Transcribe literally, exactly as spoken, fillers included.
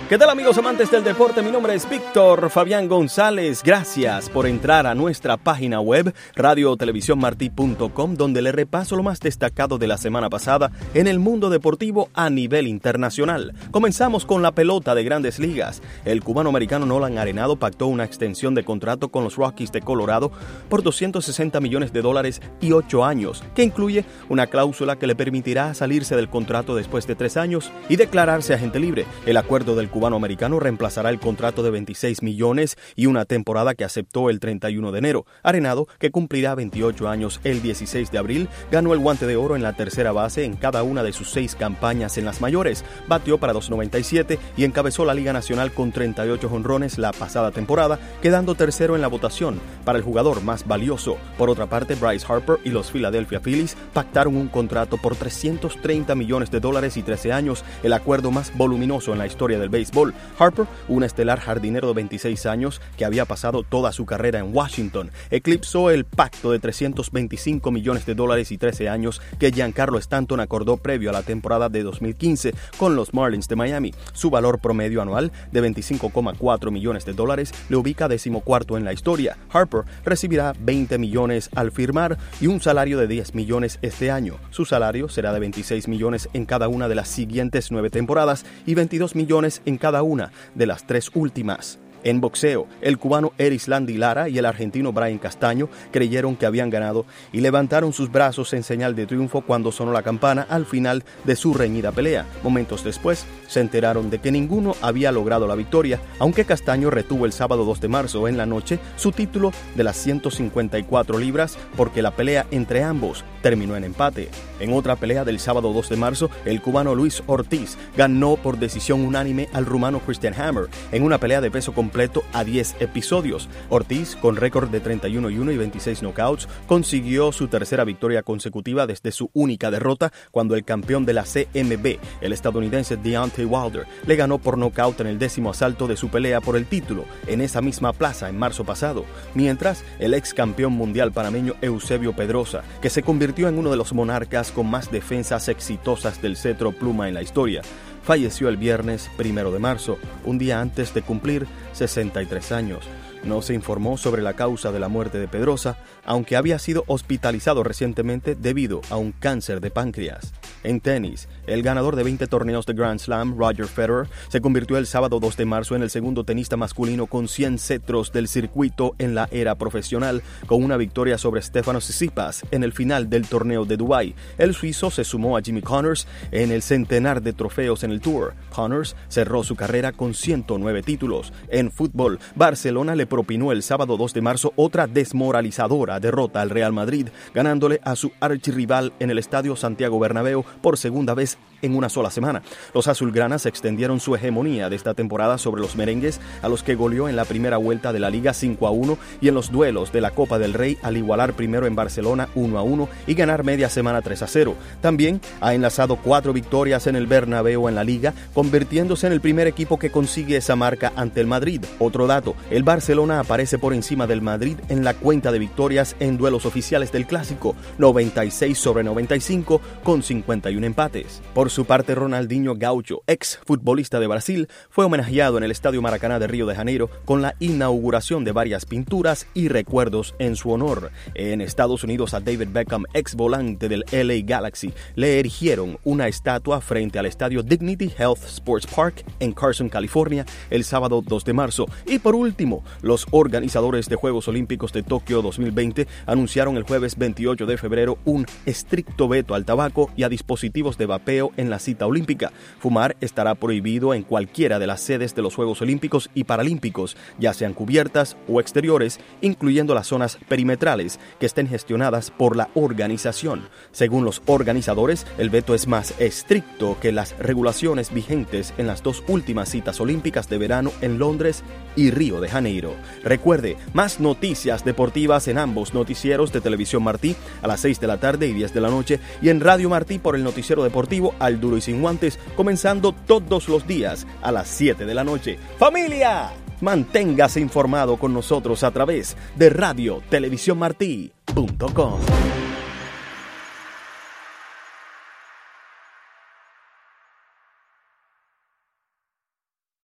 ¿Qué tal, amigos amantes del deporte? Mi nombre es Víctor Fabián González. Gracias por entrar a nuestra página web radio televisión martí punto com, donde le repaso lo más destacado de la semana pasada en el mundo deportivo a nivel internacional. Comenzamos con la pelota de Grandes Ligas. El cubano-americano Nolan Arenado pactó una extensión de contrato con los Rockies de Colorado por doscientos sesenta millones de dólares y ocho años, que incluye una cláusula que le permitirá salirse del contrato después de tres años y declararse agente libre. El acuerdo del cubano-americano reemplazará el contrato de veintiséis millones y una temporada que aceptó el treinta y uno de enero. Arenado, que cumplirá veintiocho años el dieciséis de abril, ganó el Guante de Oro en la tercera base en cada una de sus seis campañas en las mayores. Batió para dos noventa y siete y encabezó la Liga Nacional con treinta y ocho jonrones la pasada temporada, quedando tercero en la votación para el jugador más valioso. Por otra parte, Bryce Harper y los Philadelphia Phillies pactaron un contrato por trescientos treinta millones de dólares y trece años, el acuerdo más voluminoso en la historia del béisbol. Harper, un estelar jardinero de veintiséis años que había pasado toda su carrera en Washington, eclipsó el pacto de trescientos veinticinco millones de dólares y trece años que Giancarlo Stanton acordó previo a la temporada de dos mil quince con los Marlins de Miami. Su valor promedio anual de veinticinco coma cuatro millones de dólares le ubica decimocuarto en la historia. Harper recibirá veinte millones al firmar y un salario de diez millones este año. Su salario será de veintiséis millones en cada una de las siguientes nueve temporadas y veintidós millones en cada una de las tres últimas. En boxeo, el cubano Erislandy Lara y el argentino Brian Castaño creyeron que habían ganado y levantaron sus brazos en señal de triunfo cuando sonó la campana al final de su reñida pelea. Momentos después, se enteraron de que ninguno había logrado la victoria, aunque Castaño retuvo el sábado dos de marzo en la noche su título de las ciento cincuenta y cuatro libras porque la pelea entre ambos terminó en empate. En otra pelea del sábado dos de marzo, el cubano Luis Ortiz ganó por decisión unánime al rumano Christian Hammer en una pelea de peso completo a diez episodios. Ortiz, con récord de treinta y uno y uno y veintiséis knockouts, consiguió su tercera victoria consecutiva desde su única derrota cuando el campeón de la C M B, el estadounidense Deontay Wilder, le ganó por knockout en el décimo asalto de su pelea por el título en esa misma plaza en marzo pasado, mientras el ex campeón mundial panameño Eusebio Pedrosa, que se convirtió en uno de los monarcas con más defensas exitosas del cetro pluma en la historia, falleció el viernes primero de marzo, un día antes de cumplir sesenta y tres años. No se informó sobre la causa de la muerte de Pedrosa, aunque había sido hospitalizado recientemente debido a un cáncer de páncreas. En tenis, el ganador de veinte torneos de Grand Slam, Roger Federer, se convirtió el sábado dos de marzo en el segundo tenista masculino con cien cetros del circuito en la era profesional, con una victoria sobre Stefanos Tsitsipas en el final del torneo de Dubái. El suizo se sumó a Jimmy Connors en el centenar de trofeos en el Tour. Connors cerró su carrera con ciento nueve títulos. En fútbol, Barcelona le propinó el sábado dos de marzo otra desmoralizadora derrota al Real Madrid, ganándole a su archirrival en el Estadio Santiago Bernabéu por segunda vez en una sola semana. Los azulgranas extendieron su hegemonía de esta temporada sobre los merengues, a los que goleó en la primera vuelta de la Liga cinco a uno y en los duelos de la Copa del Rey al igualar primero en Barcelona uno a uno y ganar media semana tres a cero. También ha enlazado cuatro victorias en el Bernabéu en la Liga, convirtiéndose en el primer equipo que consigue esa marca ante el Madrid. Otro dato, el Barcelona aparece por encima del Madrid en la cuenta de victorias en duelos oficiales del Clásico, noventa y seis sobre noventa y cinco con cincuenta y uno empates. Por su parte, Ronaldinho Gaucho, ex futbolista de Brasil, fue homenajeado en el Estadio Maracaná de Río de Janeiro con la inauguración de varias pinturas y recuerdos en su honor. En Estados Unidos, a David Beckham, ex volante del L A Galaxy, le erigieron una estatua frente al estadio Dignity Health Sports Park en Carson, California, el sábado dos de marzo. Y por último, los organizadores de Juegos Olímpicos de Tokio dos mil veinte anunciaron el jueves veintiocho de febrero un estricto veto al tabaco y a dispositivos de vapeo en la cita olímpica. Fumar estará prohibido en cualquiera de las sedes de los Juegos Olímpicos y Paralímpicos, ya sean cubiertas o exteriores, incluyendo las zonas perimetrales que estén gestionadas por la organización. Según los organizadores, el veto es más estricto que las regulaciones vigentes en las dos últimas citas olímpicas de verano en Londres y Río de Janeiro. Recuerde, más noticias deportivas en ambos noticieros de Televisión Martí a las seis de la tarde y diez de la noche y en Radio Martí por el noticiero deportivo Al Duro y Sin Guantes, comenzando todos los días a las siete de la noche. ¡Familia! Manténgase informado con nosotros a través de radio televisión martí punto com.